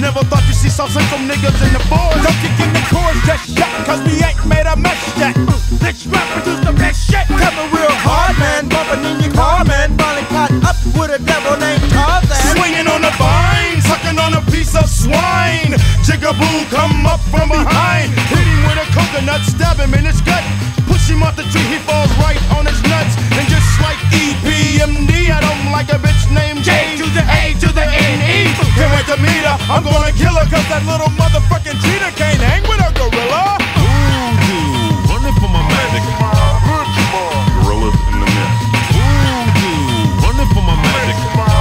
Never thought you'd see some niggas in the forest. Don't kick in the chorus just yet, cause we ain't made a mess yet. This rap produce the best shit. Coming real hard, man, bumping in your car, man. Finally caught up with a devil named Tarzan. Swinging on the vine, sucking on a piece of swine. Jigaboo come up from behind, hit him with a coconut, stab him in his gut. Push him off the tree, he falls right on his nuts. And just like EPMD, I don't like a bitch named J to the A to the N-E. Can't wait to meet her, I'm gonna kill her, cause that little motherfucking cheetah can't hang with a gorilla. Voodoo, running for my magic. Gorillas in the mist. Voodoo, running for my magic.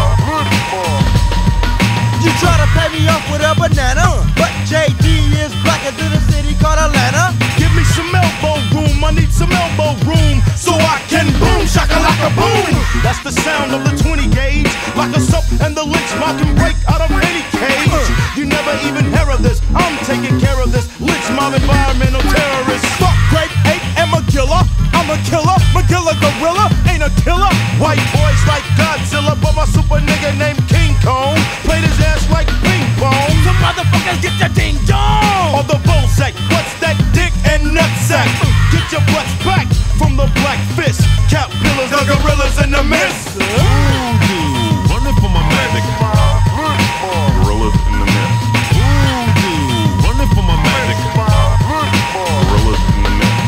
You try to pay me off with a banana, but JD is blacker than a city called Atlanta. Give me some elbow room, I need some elbow room, so I can boom, shakalaka boom. That's the sound of the 20 gauge, like a soap and the lynch mob can break out of any cage. You never even hear of this, I'm taking care of this lynch mob environmental terrorist. Fuck Grape Ape and Magilla, I'm a killer, Magilla Gorilla ain't a killer. White boys like Godzilla, but my super nigga named King Kong played his ass like ping pong. Some motherfuckers get the ding dong. Or the bullsack, what's that dick and nutsack? Get your butts back from the black fist. Caterpillars, the gorillas in the mist. Voodoo, running for my magic. Gorillas in the mist. Voodoo, running for my magic. Gorillas in the mist.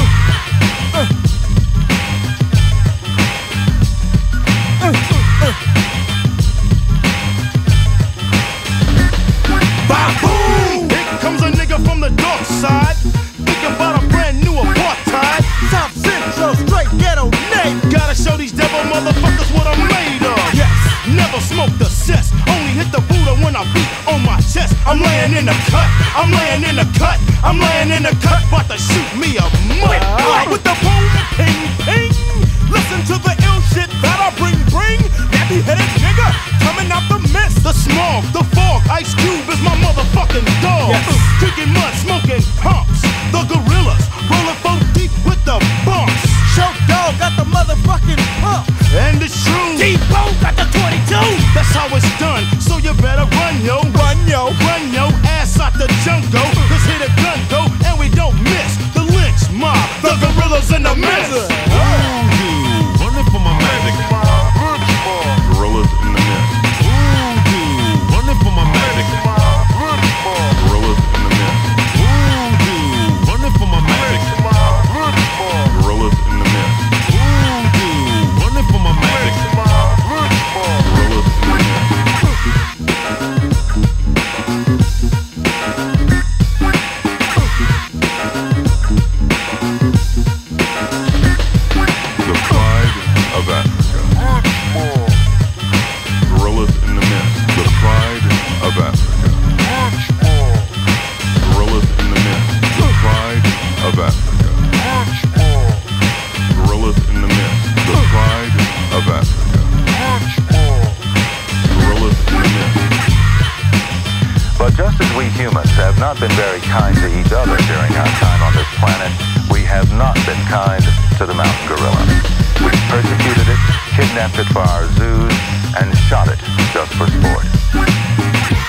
Ba-boom! Here comes a nigga from the dark side, thinking about a brand new apartheid. South Central, straight ghetto name. Gotta show these devil motherfuckers what I'm made of. Yes. Never smoked the cess, only hit the Buddha when I beat on my chest. I'm laying in the cut, I'm laying in the cut, I'm laying in the cut, about to shoot me a mud. With the boom, ping, ping. Listen to the ill shit that I bring. Nappy headed nigga coming out the mist. The smog, the fog, Ice Cube is my motherfucking dog. Yes. Drinking mud, smoking humps. The gorillas rolling 4 deep with the bumps. Show dog got the motherfucking pump. And it's true, T-Bone got the 22. that's how it's done. So you better run, yo. Run, yo. Run your ass out the jungle. Let's hit a gun, go, and we don't miss. The lynch mob, the gorillas in the mist. Voodoo, running for my magic. Gorillas in the mist. Voodoo, running for my magic. Gorillas in the mist. Voodoo, running for my magic. Gorillas in the mist. Voodoo, running for my magic. Gorillas in the mist. The pride of Africa. Gorillas in the mist. The pride of Africa. Gorillas in the mist. The pride of Africa. Gorillas in the mist. The pride of Africa. Gorillas in the mist. But just as we humans have not been very kind to each other during our time on this planet, we have not been kind to the mountain gorilla. We've persecuted it, kidnapped it for our zoos, and shot it just for sport.